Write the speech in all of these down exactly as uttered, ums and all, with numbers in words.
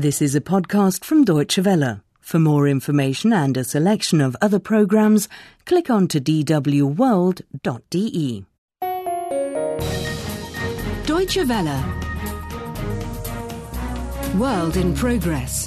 This is a podcast from Deutsche Welle. For more information and a selection of other programs, click on to d w world dot d e. Deutsche Welle. World in Progress.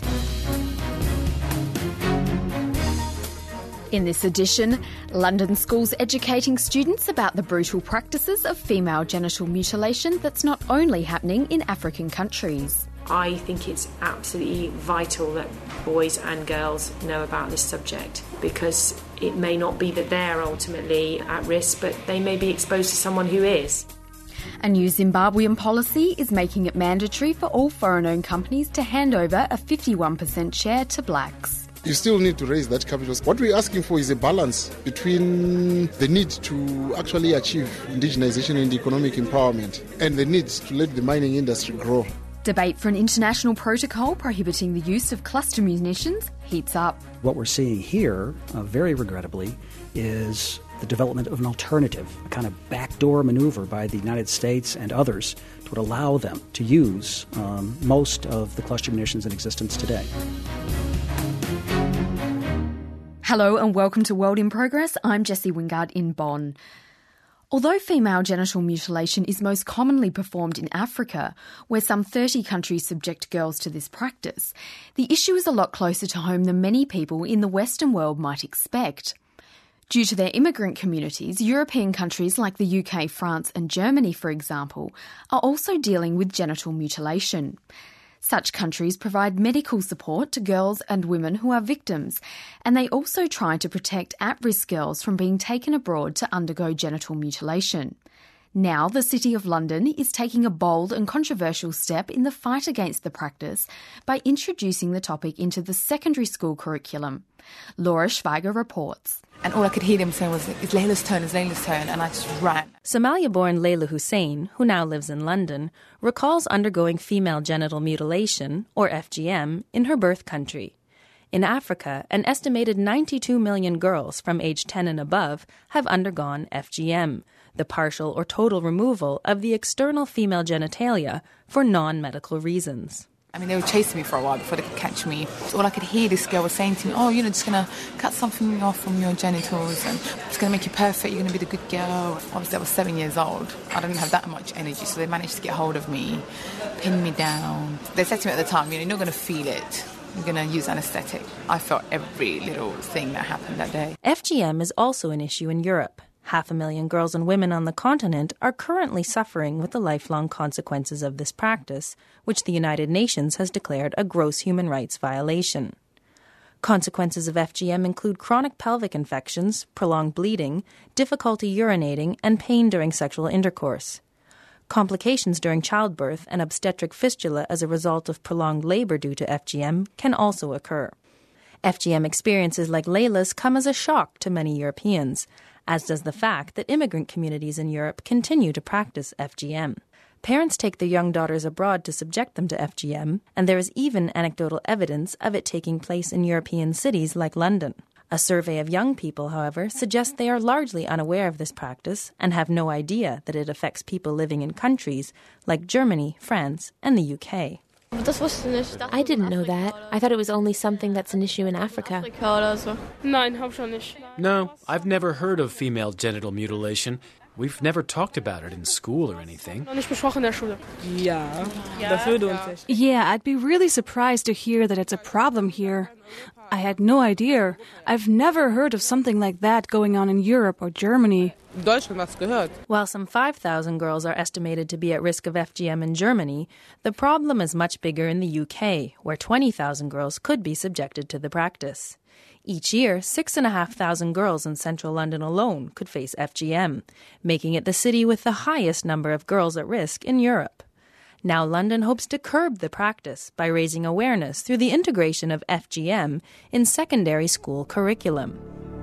In this edition, London schools educating students about the brutal practices of female genital mutilation that's not only happening in African countries. I think it's absolutely vital that boys and girls know about this subject, because it may not be that they're ultimately at risk, but they may be exposed to someone who is. A new Zimbabwean policy is making it mandatory for all foreign-owned companies to hand over a fifty-one percent share to blacks. You still need to raise that capital. What we're asking for is a balance between the need to actually achieve indigenization and economic empowerment and the need to let the mining industry grow. Debate for an international protocol prohibiting the use of cluster munitions heats up. What we're seeing here, uh, very regrettably, is the development of an alternative, a kind of backdoor maneuver by the United States and others that would allow them to use um, most of the cluster munitions in existence today. Hello and welcome to World in Progress. I'm Jessie Wingard in Bonn. Although female genital mutilation is most commonly performed in Africa, where some thirty countries subject girls to this practice, the issue is a lot closer to home than many people in the Western world might expect. Due to their immigrant communities, European countries like the U K, France and Germany, for example, are also dealing with genital mutilation. Such countries provide medical support to girls and women who are victims, and they also try to protect at-risk girls from being taken abroad to undergo genital mutilation. Now, the City of London is taking a bold and controversial step in the fight against the practice by introducing the topic into the secondary school curriculum. Laura Schweiger reports. And all I could hear them saying was, it's Layla's turn, it's Layla's turn, and I just ran. Somalia-born Layla Hussein, who now lives in London, recalls undergoing female genital mutilation, or F G M, in her birth country. In Africa, an estimated ninety-two million girls from age ten and above have undergone F G M, the partial or total removal of the external female genitalia for non-medical reasons. I mean, they were chasing me for a while before they could catch me. So all I could hear this girl was saying to me, oh, you're just going to cut something off from your genitals and it's going to make you perfect, you're going to be the good girl. Obviously, I was seven years old. I didn't have that much energy, so they managed to get hold of me, pin me down. They said to me at the time, you know, you're not going to feel it. You're going to use anaesthetic. I felt every little thing that happened that day. F G M is also an issue in Europe. Half a million girls and women on the continent are currently suffering with the lifelong consequences of this practice, which the United Nations has declared a gross human rights violation. Consequences of F G M include chronic pelvic infections, prolonged bleeding, difficulty urinating, and pain during sexual intercourse. Complications during childbirth and obstetric fistula as a result of prolonged labor due to F G M can also occur. F G M experiences like Layla's come as a shock to many Europeans, as does the fact that immigrant communities in Europe continue to practice F G M. Parents take their young daughters abroad to subject them to F G M, and there is even anecdotal evidence of it taking place in European cities like London. A survey of young people, however, suggests they are largely unaware of this practice and have no idea that it affects people living in countries like Germany, France, and the U K. I didn't know that. I thought it was only something that's an issue in Africa. No, I've never heard of female genital mutilation. We've never talked about it in school or anything. Yeah, I'd be really surprised to hear that it's a problem here. I had no idea. I've never heard of something like that going on in Europe or Germany. While some five thousand girls are estimated to be at risk of F G M in Germany, the problem is much bigger in the U K, where twenty thousand girls could be subjected to the practice. Each year, six and a half thousand girls in central London alone could face F G M, making it the city with the highest number of girls at risk in Europe. Now London hopes to curb the practice by raising awareness through the integration of F G M in secondary school curriculum.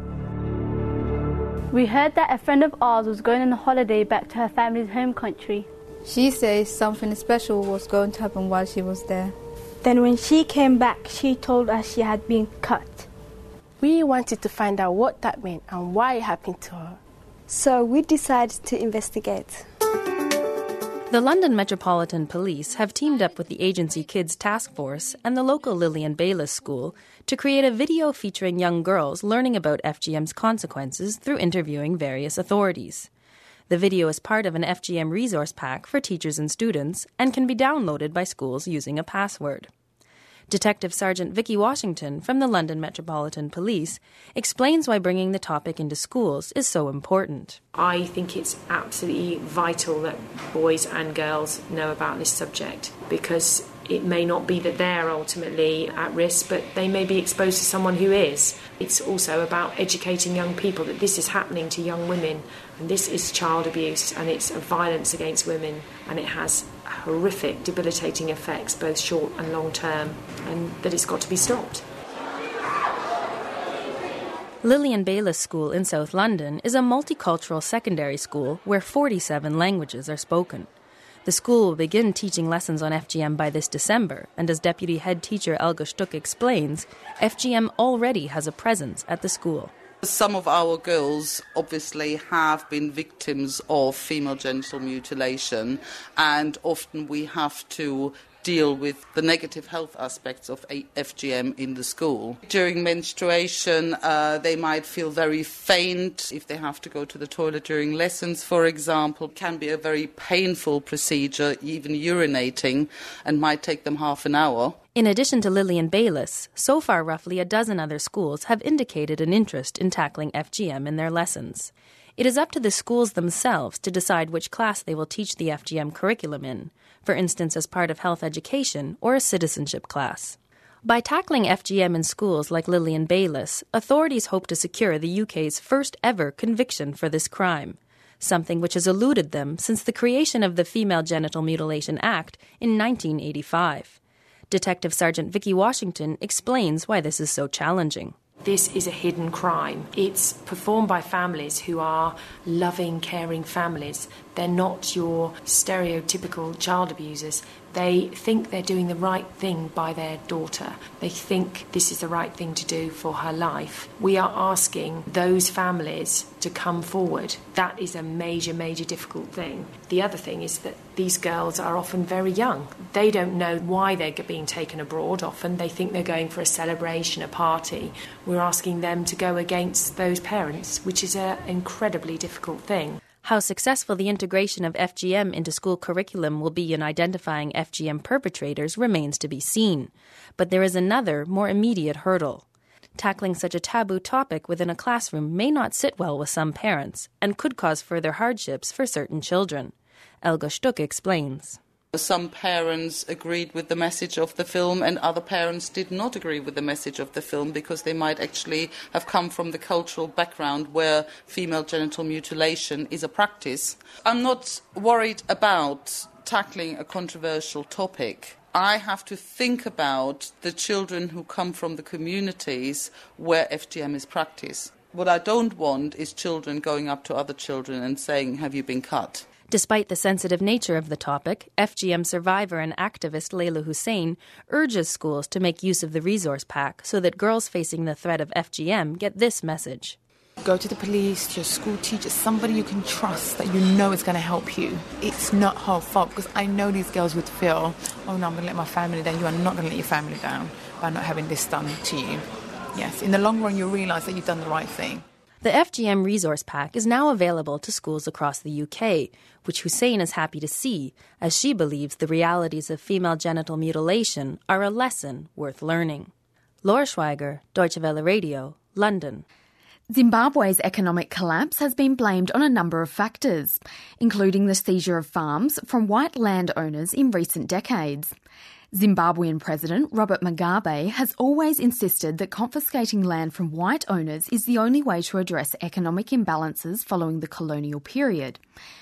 We heard that a friend of ours was going on a holiday back to her family's home country. She says something special was going to happen while she was there. Then when she came back, she told us she had been cut. We wanted to find out what that meant and why it happened to her. So we decided to investigate. The London Metropolitan Police have teamed up with the agency Kids Task Force and the local Lillian Baylis School to create a video featuring young girls learning about F G M's consequences through interviewing various authorities. The video is part of an F G M resource pack for teachers and students and can be downloaded by schools using a password. Detective Sergeant Vicky Washington from the London Metropolitan Police explains why bringing the topic into schools is so important. I think it's absolutely vital that boys and girls know about this subject, because it may not be that they're ultimately at risk, but they may be exposed to someone who is. It's also about educating young people that this is happening to young women, and this is child abuse, and it's a violence against women, and it has horrific, debilitating effects, both short and long term, and that it's got to be stopped. Lillian Baylis School in South London is a multicultural secondary school where forty-seven languages are spoken. The school will begin teaching lessons on F G M by this December, and as Deputy Head Teacher Elga Stuck explains, F G M already has a presence at the school. Some of our girls obviously have been victims of female genital mutilation, and often we have to deal with the negative health aspects of F G M in the school. During menstruation, uh, they might feel very faint if they have to go to the toilet during lessons, for example. It can be a very painful procedure, even urinating, and might take them half an hour. In addition to Lillian Baylis, so far roughly a dozen other schools have indicated an interest in tackling F G M in their lessons. It is up to the schools themselves to decide which class they will teach the F G M curriculum in, for instance as part of health education or a citizenship class. By tackling F G M in schools like Lillian Baylis, authorities hope to secure the U K's first ever conviction for this crime, something which has eluded them since the creation of the Female Genital Mutilation Act in nineteen eighty-five. Detective Sergeant Vicky Washington explains why this is so challenging. This is a hidden crime. It's performed by families who are loving, caring families. They're not your stereotypical child abusers. They think they're doing the right thing by their daughter. They think this is the right thing to do for her life. We are asking those families to come forward. That is a major, major difficult thing. The other thing is that these girls are often very young. They don't know why they're being taken abroad often. They think they're going for a celebration, a party. We're asking them to go against those parents, which is an incredibly difficult thing. How successful the integration of F G M into school curriculum will be in identifying F G M perpetrators remains to be seen. But there is another, more immediate hurdle. Tackling such a taboo topic within a classroom may not sit well with some parents and could cause further hardships for certain children. Elga Stuck explains. Some parents agreed with the message of the film and other parents did not agree with the message of the film because they might actually have come from the cultural background where female genital mutilation is a practice. I'm not worried about tackling a controversial topic. I have to think about the children who come from the communities where F G M is practiced. What I don't want is children going up to other children and saying, "Have you been cut?" Despite the sensitive nature of the topic, F G M survivor and activist Layla Hussein urges schools to make use of the resource pack so that girls facing the threat of F G M get this message. Go to the police, to your school teacher, somebody you can trust that you know is going to help you. It's not her fault, because I know these girls would feel, oh no, I'm going to let my family down. You are not going to let your family down by not having this done to you. Yes, in the long run you'll realise that you've done the right thing. The F G M Resource Pack is now available to schools across the U K, which Hussein is happy to see, as she believes the realities of female genital mutilation are a lesson worth learning. Laura Schweiger, Deutsche Welle Radio, London. Zimbabwe's economic collapse has been blamed on a number of factors, including the seizure of farms from white landowners in recent decades. Zimbabwean President Robert Mugabe has always insisted that confiscating land from white owners is the only way to address economic imbalances following the colonial period.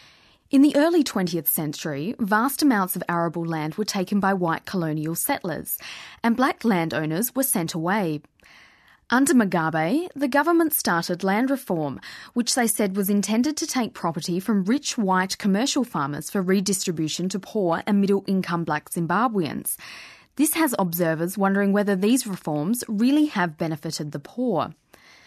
In the early twentieth century, vast amounts of arable land were taken by white colonial settlers, and black landowners were sent away. Under Mugabe, the government started land reform, which they said was intended to take property from rich white commercial farmers for redistribution to poor and middle-income black Zimbabweans. This has observers wondering whether these reforms really have benefited the poor.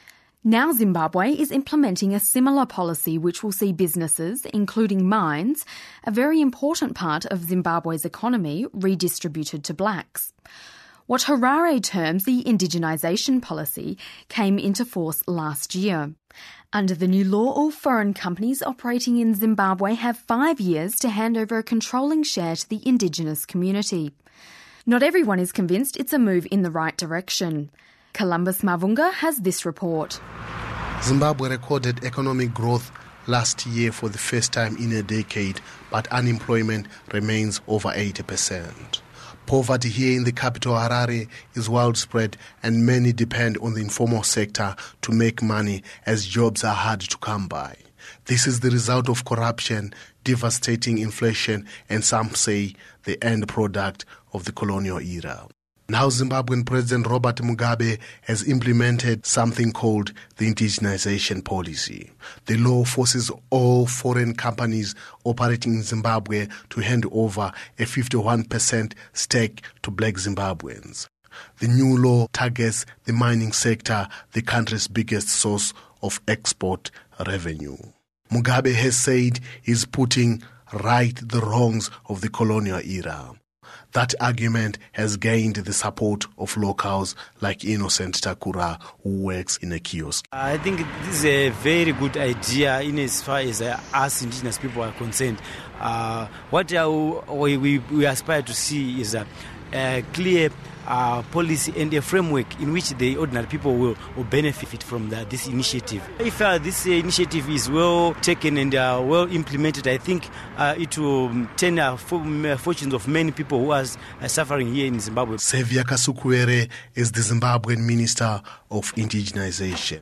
Now Zimbabwe is implementing a similar policy which will see businesses, including mines, a very important part of Zimbabwe's economy, redistributed to blacks. What Harare terms the indigenisation policy came into force last year. Under the new law, all foreign companies operating in Zimbabwe have five years to hand over a controlling share to the indigenous community. Not everyone is convinced it's a move in the right direction. Columbus Mavunga has this report. Zimbabwe recorded economic growth last year for the first time in a decade, but unemployment remains over eighty percent. Poverty here in the capital Harare is widespread, and many depend on the informal sector to make money as jobs are hard to come by. This is the result of corruption, devastating inflation, and some say the end product of the colonial era. Now Zimbabwean President Robert Mugabe has implemented something called the indigenization policy. The law forces all foreign companies operating in Zimbabwe to hand over a fifty-one percent stake to black Zimbabweans. The new law targets the mining sector, the country's biggest source of export revenue. Mugabe has said he's putting right the wrongs of the colonial era. That argument has gained the support of locals like Innocent Takura, who works in a kiosk. I think this is a very good idea in as far as uh, us indigenous people are concerned. Uh, what uh, we, we, we aspire to see is a, a clear uh, policy and a framework in which the ordinary people will, will benefit from the, this initiative. If uh, this uh, initiative is well taken and uh, well implemented, I think uh, it will turn uh, for, fortunes of many people who are uh, suffering here in Zimbabwe. Xavier Kasukuwere is the Zimbabwean Minister of Indigenization.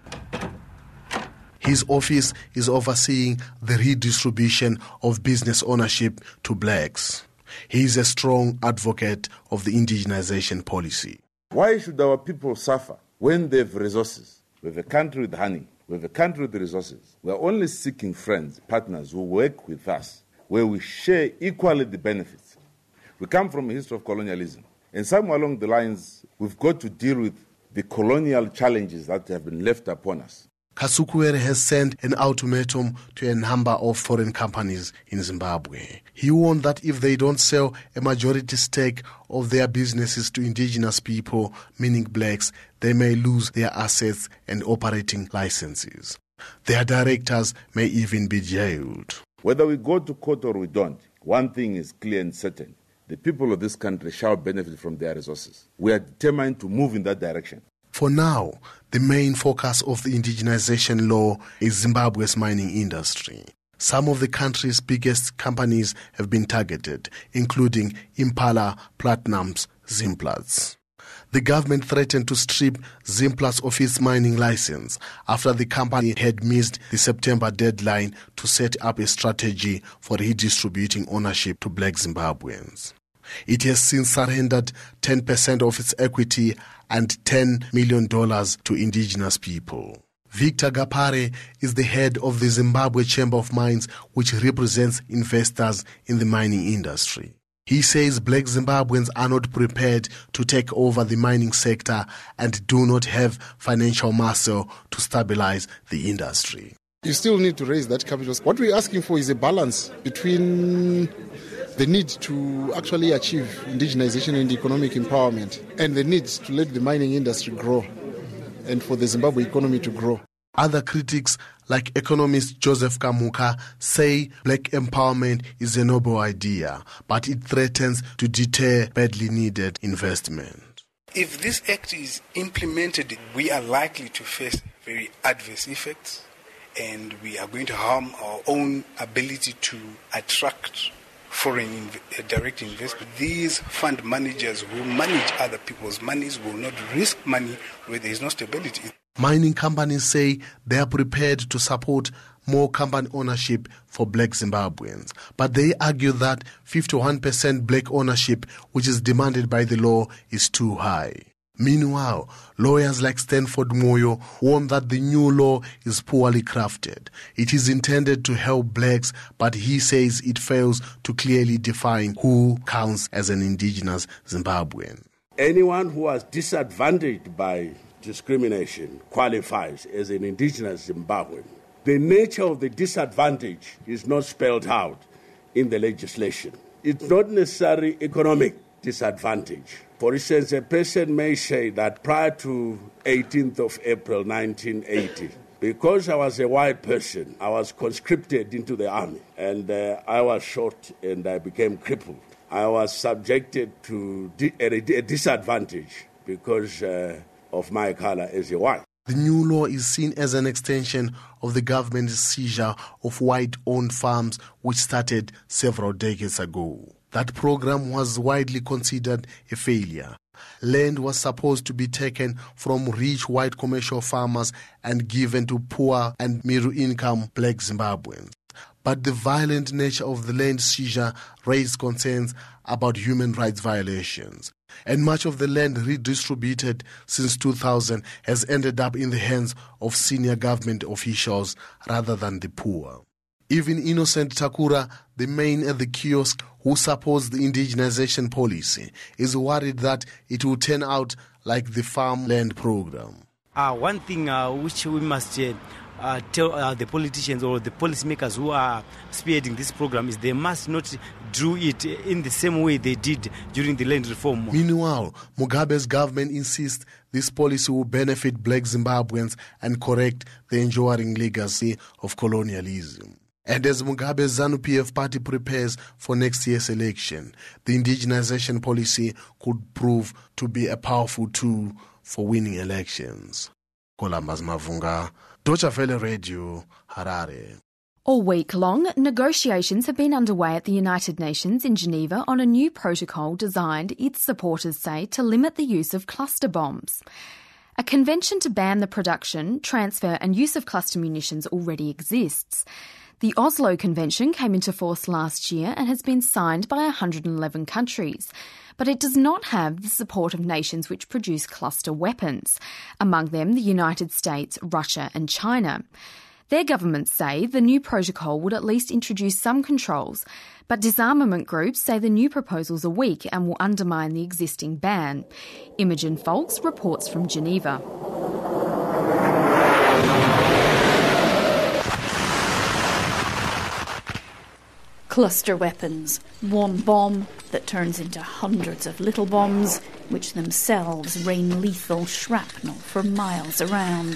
His office is overseeing the redistribution of business ownership to blacks. He is a strong advocate of the indigenization policy. Why should our people suffer when they have resources? We have a country with honey. We have a country with resources. We are only seeking friends, partners who work with us, where we share equally the benefits. We come from a history of colonialism. And somewhere along the lines, we've got to deal with the colonial challenges that have been left upon us. Kasukuwere has sent an ultimatum to a number of foreign companies in Zimbabwe. He warned that if they don't sell a majority stake of their businesses to indigenous people, meaning blacks, they may lose their assets and operating licenses. Their directors may even be jailed. Whether we go to court or we don't, one thing is clear and certain. The people of this country shall benefit from their resources. We are determined to move in that direction. For now, the main focus of the indigenization law is Zimbabwe's mining industry. Some of the country's biggest companies have been targeted, including Impala Platinum's Zimplats. The government threatened to strip Zimplats of its mining license after the company had missed the September deadline to set up a strategy for redistributing ownership to black Zimbabweans. It has since surrendered ten percent of its equity and ten million dollars to indigenous people. Victor Gapare is the head of the Zimbabwe Chamber of Mines, which represents investors in the mining industry. He says black Zimbabweans are not prepared to take over the mining sector and do not have financial muscle to stabilize the industry. You still need to raise that capital. What we're asking for is a balance between the need to actually achieve indigenization and economic empowerment and the need to let the mining industry grow and for the Zimbabwe economy to grow. Other critics, like economist Joseph Kamuka, say black empowerment is a noble idea, but it threatens to deter badly needed investment. If this act is implemented, we are likely to face very adverse effects, and we are going to harm our own ability to attract foreign inv- direct investment. These fund managers who manage other people's monies will not risk money where there is no stability. Mining companies say they are prepared to support more company ownership for black Zimbabweans, but they argue that fifty-one percent black ownership, which is demanded by the law, is too high. Meanwhile, lawyers like Stanford Moyo warn that the new law is poorly crafted. It is intended to help blacks, but he says it fails to clearly define who counts as an indigenous Zimbabwean. Anyone who was disadvantaged by discrimination qualifies as an indigenous Zimbabwean. The nature of the disadvantage is not spelled out in the legislation. It's not necessarily economic disadvantage. For instance, a person may say that prior to eighteenth of April nineteen eighty, because I was a white person, I was conscripted into the army, and uh, I was shot and I became crippled. I was subjected to di- a, a disadvantage because uh, of my color as a white. The new law is seen as an extension of the government's seizure of white-owned farms, which started several decades ago. That program was widely considered a failure. Land was supposed to be taken from rich white commercial farmers and given to poor and middle-income black Zimbabweans. But the violent nature of the land seizure raised concerns about human rights violations. And much of the land redistributed since two thousand has ended up in the hands of senior government officials rather than the poor. Even Innocent Takura, the man at the kiosk who supports the indigenization policy, is worried that it will turn out like the farmland program. Uh, one thing uh, which we must uh, uh, tell uh, the politicians or the policymakers who are spearheading this program is they must not do it in the same way they did during the land reform. Meanwhile, Mugabe's government insists this policy will benefit black Zimbabweans and correct the enduring legacy of colonialism. And as Mugabe's ZANU-P F party prepares for next year's election, the indigenization policy could prove to be a powerful tool for winning elections. Columbus Mavunga, Deutsche Welle Radio, Harare. All week long, negotiations have been underway at the United Nations in Geneva on a new protocol designed, its supporters say, to limit the use of cluster bombs. A convention to ban the production, transfer and use of cluster munitions already exists. The Oslo Convention came into force last year and has been signed by one hundred eleven countries, but it does not have the support of nations which produce cluster weapons, among them the United States, Russia and China. Their governments say the new protocol would at least introduce some controls, but disarmament groups say the new proposals are weak and will undermine the existing ban. Imogen Folks reports from Geneva. Cluster weapons, one bomb that turns into hundreds of little bombs, which themselves rain lethal shrapnel for miles around.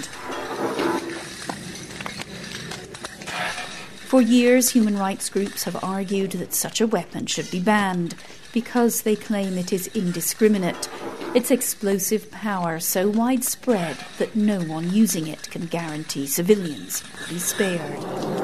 For years, human rights groups have argued that such a weapon should be banned because they claim it is indiscriminate, its explosive power so widespread that no one using it can guarantee civilians will be spared.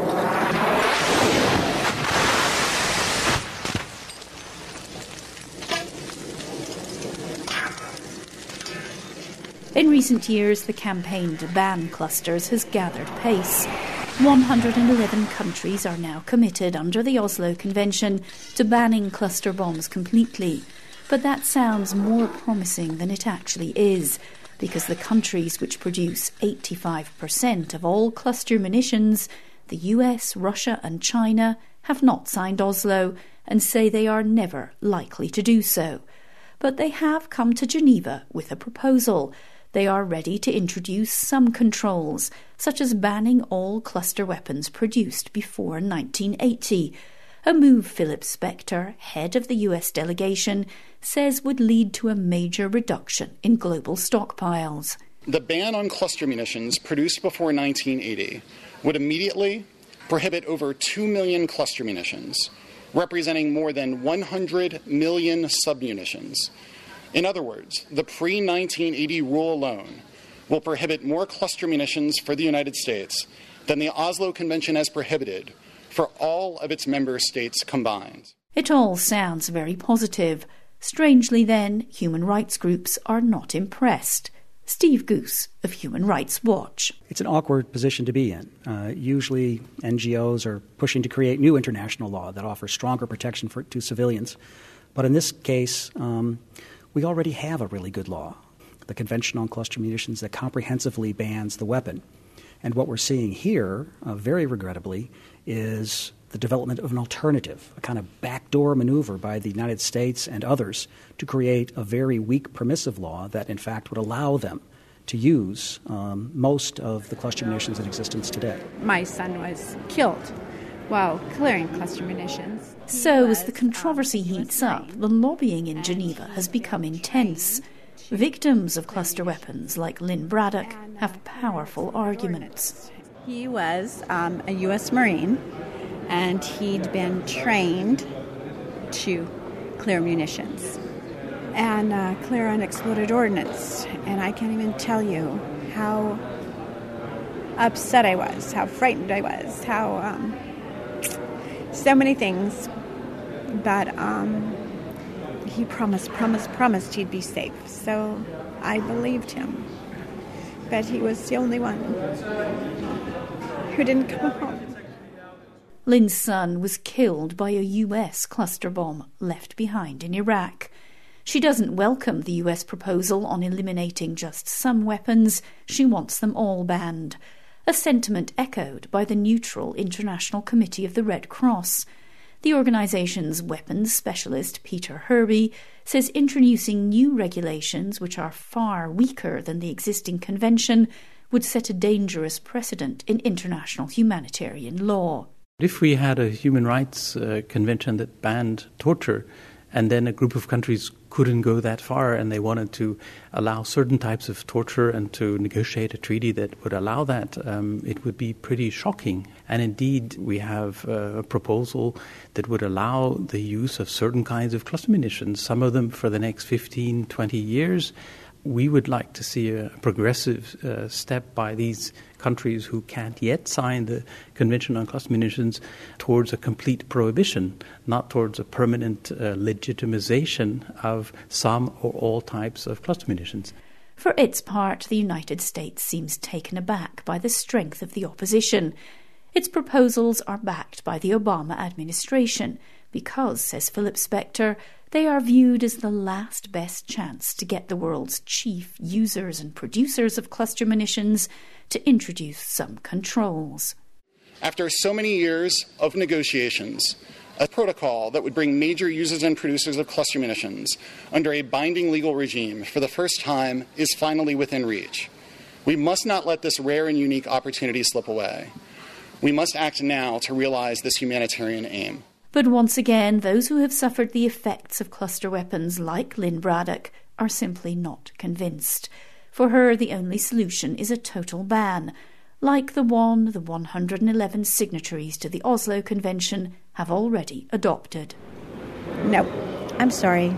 In recent years, the campaign to ban clusters has gathered pace. one hundred eleven countries are now committed under the Oslo Convention to banning cluster bombs completely. But that sounds more promising than it actually is, because the countries which produce eighty-five percent of all cluster munitions, the U S, Russia and China, have not signed Oslo and say they are never likely to do so. But they have come to Geneva with a proposal. They are ready to introduce some controls, such as banning all cluster weapons produced before nineteen eighty, a move Philip Spector, head of the U S delegation, says would lead to a major reduction in global stockpiles. The ban on cluster munitions produced before nineteen eighty would immediately prohibit over two million cluster munitions, representing more than one hundred million submunitions. In other words, the pre nineteen eighty rule alone will prohibit more cluster munitions for the United States than the Oslo Convention has prohibited for all of its member states combined. It all sounds very positive. Strangely then, human rights groups are not impressed. Steve Goose of Human Rights Watch. It's an awkward position to be in. Uh, usually N G Os are pushing to create new international law that offers stronger protection for, to civilians. But in this case, um, we already have a really good law, the Convention on Cluster Munitions, that comprehensively bans the weapon. And what we're seeing here, uh, very regrettably, is the development of an alternative, a kind of backdoor maneuver by the United States and others to create a very weak permissive law that, in fact, would allow them to use um, most of the cluster munitions in existence today. My son was killed while clearing cluster munitions. So, as the controversy heats up, the lobbying in Geneva has become intense. Victims of cluster weapons, like Lynn Braddock, have powerful arguments. He was um, a U S Marine, and he'd been trained to clear munitions and uh, clear unexploded ordnance. And I can't even tell you how upset I was, how frightened I was, how um, so many things. But um, he promised, promised, promised he'd be safe. So I believed him. But he was the only one who didn't come home. Lynn's son was killed by a U S cluster bomb left behind in Iraq. She doesn't welcome the U S proposal on eliminating just some weapons. She wants them all banned, a sentiment echoed by the neutral International Committee of the Red Cross. The organisation's weapons specialist, Peter Herby, says introducing new regulations which are far weaker than the existing convention would set a dangerous precedent in international humanitarian law. If we had a human rights uh, convention that banned torture, and then a group of countries couldn't go that far and they wanted to allow certain types of torture and to negotiate a treaty that would allow that, um, it would be pretty shocking. And indeed, we have uh, a proposal that would allow the use of certain kinds of cluster munitions, some of them for the next fifteen, twenty years. We would like to see a progressive uh, step by these countries who can't yet sign the Convention on Cluster Munitions towards a complete prohibition, not towards a permanent uh, legitimization of some or all types of cluster munitions. For its part, the United States seems taken aback by the strength of the opposition. Its proposals are backed by the Obama administration because, says Philip Spector, they are viewed as the last best chance to get the world's chief users and producers of cluster munitions to introduce some controls. After so many years of negotiations, a protocol that would bring major users and producers of cluster munitions under a binding legal regime for the first time is finally within reach. We must not let this rare and unique opportunity slip away. We must act now to realize this humanitarian aim. But once again, those who have suffered the effects of cluster weapons, like Lynn Braddock, are simply not convinced. For her, the only solution is a total ban, like the one the one hundred eleven signatories to the Oslo Convention have already adopted. No, I'm sorry.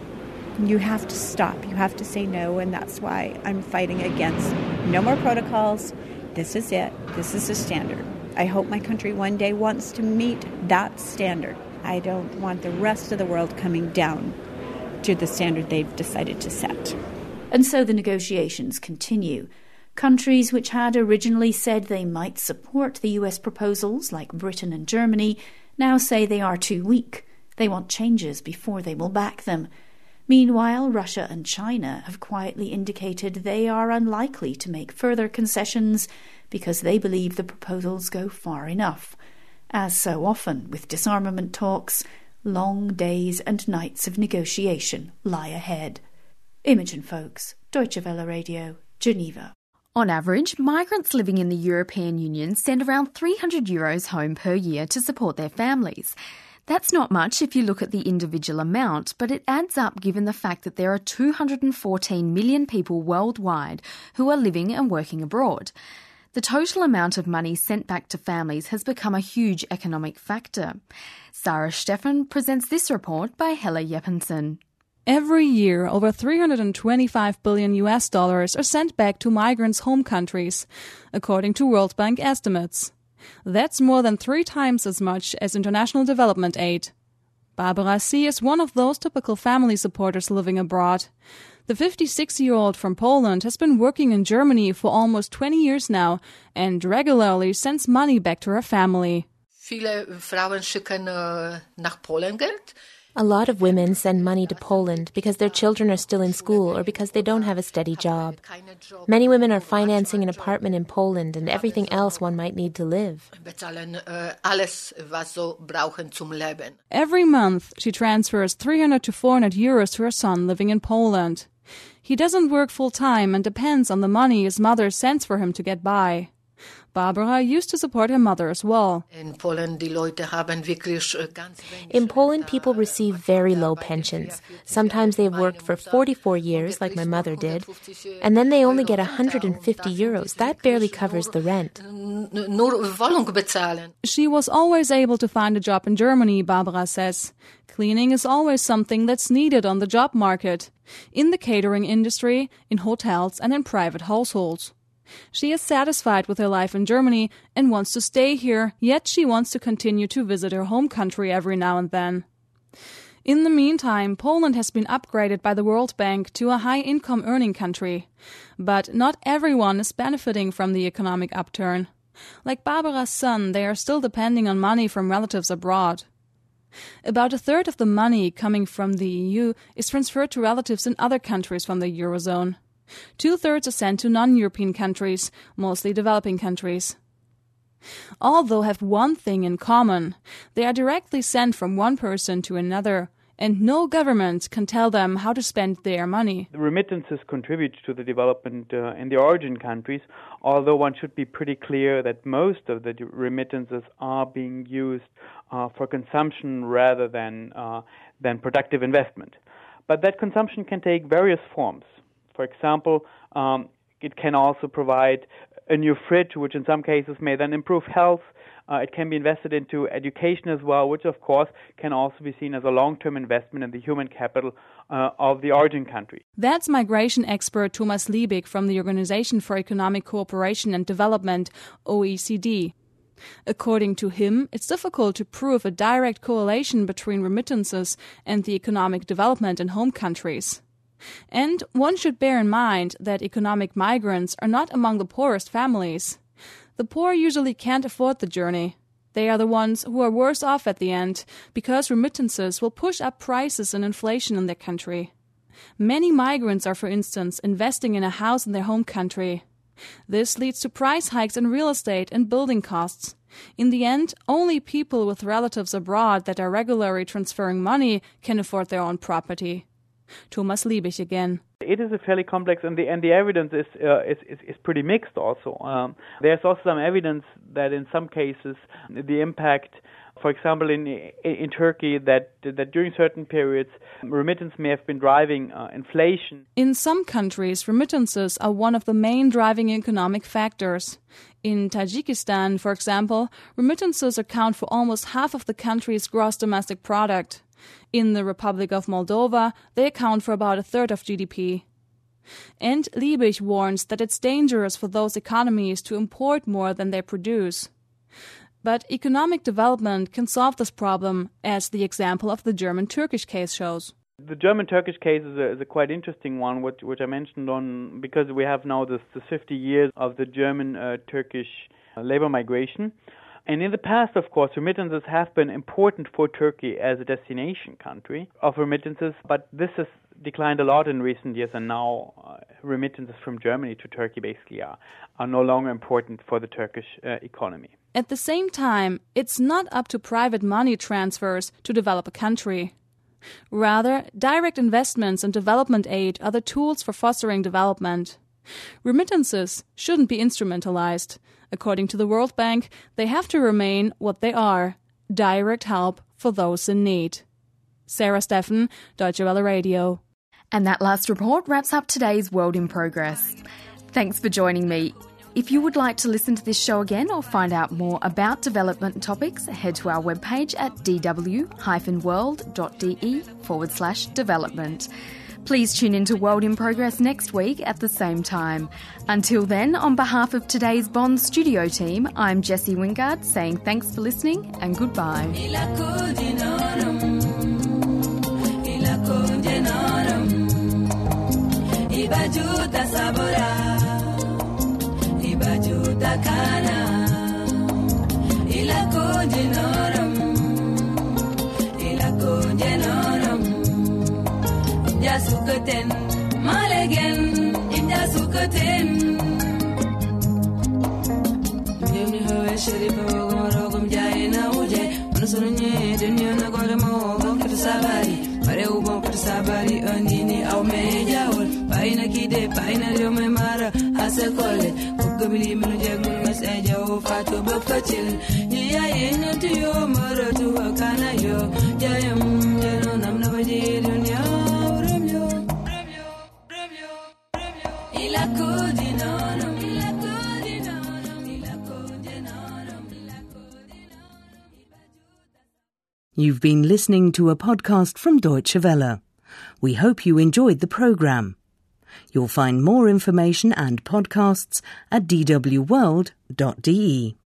You have to stop. You have to say no, and that's why I'm fighting against no more protocols. This is it. This is the standard. I hope my country one day wants to meet that standard. I don't want the rest of the world coming down to the standard they've decided to set. And so the negotiations continue. Countries which had originally said they might support the U S proposals, like Britain and Germany, now say they are too weak. They want changes before they will back them. Meanwhile, Russia and China have quietly indicated they are unlikely to make further concessions because they believe the proposals go far enough. As so often with disarmament talks, long days and nights of negotiation lie ahead. Imogen Folks, Deutsche Welle Radio, Geneva. On average, migrants living in the European Union send around three hundred euros home per year to support their families. That's not much if you look at the individual amount, but it adds up given the fact that there are two hundred fourteen million people worldwide who are living and working abroad. The total amount of money sent back to families has become a huge economic factor. Sarah Stephan presents this report by Hella Jeppesen. Every year, over three hundred twenty-five billion U S dollars are sent back to migrants' home countries, according to World Bank estimates. That's more than three times as much as international development aid. Barbara C. is one of those typical family supporters living abroad. The fifty-six-year-old from Poland has been working in Germany for almost twenty years now and regularly sends money back to her family. Viele Frauen schicken nach Polen Geld. A lot of women send money to Poland because their children are still in school or because they don't have a steady job. Many women are financing an apartment in Poland and everything else one might need to live. Every month, she transfers three hundred to four hundred euros to her son living in Poland. He doesn't work full-time and depends on the money his mother sends for him to get by. Barbara used to support her mother as well. In Poland, people receive very low pensions. Sometimes they've worked for forty-four years, like my mother did, and then they only get one hundred fifty euros. That barely covers the rent. She was always able to find a job in Germany, Barbara says. Cleaning is always something that's needed on the job market, in the catering industry, in hotels and in private households. She is satisfied with her life in Germany and wants to stay here, yet she wants to continue to visit her home country every now and then. In the meantime, Poland has been upgraded by the World Bank to a high-income earning country. But not everyone is benefiting from the economic upturn. Like Barbara's son, they are still depending on money from relatives abroad. About a third of the money coming from the E U is transferred to relatives in other countries from the Eurozone. Two-thirds are sent to non-European countries, mostly developing countries. All, though, have one thing in common. They are directly sent from one person to another, and no government can tell them how to spend their money. The remittances contribute to the development uh, in the origin countries, although one should be pretty clear that most of the remittances are being used uh, for consumption rather than, uh, than productive investment. But that consumption can take various forms. For example, um, it can also provide a new fridge, which in some cases may then improve health. Uh, it can be invested into education as well, which of course can also be seen as a long-term investment in the human capital uh, of the origin country. That's migration expert Thomas Liebig from the Organization for Economic Cooperation and Development, O E C D. According to him, it's difficult to prove a direct correlation between remittances and the economic development in home countries. And one should bear in mind that economic migrants are not among the poorest families. The poor usually can't afford the journey. They are the ones who are worse off at the end, because remittances will push up prices and inflation in their country. Many migrants are, for instance, investing in a house in their home country. This leads to price hikes in real estate and building costs. In the end, only people with relatives abroad that are regularly transferring money can afford their own property. Thomas Liebig again. It is a fairly complex, and the and the evidence is uh, is, is is pretty mixed. Also, um, there's also some evidence that in some cases the impact, for example, in in Turkey, that that during certain periods remittance may have been driving uh, inflation. In some countries, remittances are one of the main driving economic factors. In Tajikistan, for example, remittances account for almost half of the country's gross domestic product. In the Republic of Moldova, they account for about a third of G D P. And Liebig warns that it's dangerous for those economies to import more than they produce. But economic development can solve this problem, as the example of the German-Turkish case shows. The German-Turkish case is a, is a quite interesting one, which, which I mentioned on, because we have now this, this fifty years of the German-Turkish uh, labor migration. And in the past, of course, remittances have been important for Turkey as a destination country of remittances, but this has declined a lot in recent years, and now uh, remittances from Germany to Turkey basically are, are no longer important for the Turkish uh, economy. At the same time, it's not up to private money transfers to develop a country. Rather, direct investments and development aid are the tools for fostering development. Remittances shouldn't be instrumentalized. According to the World Bank, they have to remain what they are, direct help for those in need. Sarah Steffen, Deutsche Welle Radio. And that last report wraps up today's World in Progress. Thanks for joining me. If you would like to listen to this show again or find out more about development topics, head to our webpage at dw-world.de forward slash development. Please tune in to World in Progress next week at the same time. Until then, on behalf of today's Bonn studio team, I'm Jessie Wingard saying thanks for listening and goodbye. Inja sukaten, malegen, inja sukaten. Yemi hoye sherifa wogoro kumjai na uje, manusunye dunya na gore mo, gomkitu sabari, pare ubon. Or sabari onini au mejawol. Paina kide paina jome mara asa kole. Kukabili minu jagun mas eja o fatu bapachil. Niya yenya tuyo mara tuwa kana yo. Jayam jano nam namaji dunya uramyo. Ila kudinanam, ila kudinanam, ila kudinanam, ila kudinanam. You've been listening to a podcast from Deutsche Welle. We hope you enjoyed the programme. You'll find more information and podcasts at d w world dot d e.